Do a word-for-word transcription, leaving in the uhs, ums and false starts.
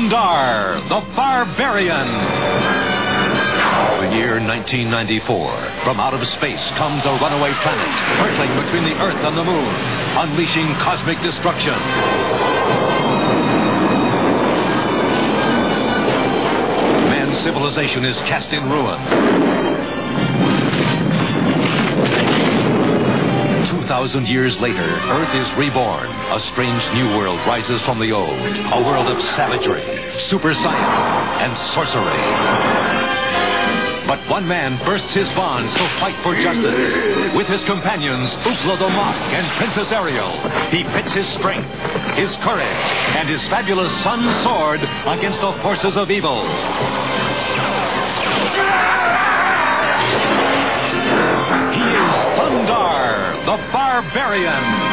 Thundarr, the Barbarian. The year nineteen ninety-four. From out of space comes a runaway planet, hurtling between the Earth and the Moon, unleashing cosmic destruction. Man's civilization is cast in ruin. Two thousand years later, Earth is reborn. A strange new world rises from the old. A world of savagery, super science, and sorcery. But one man bursts his bonds to fight for justice. With his companions, Oofla the Mok and Princess Ariel, he pits his strength, his courage, and his fabulous sun's sword against the forces of evil. He is Thundarr, the Barbarian.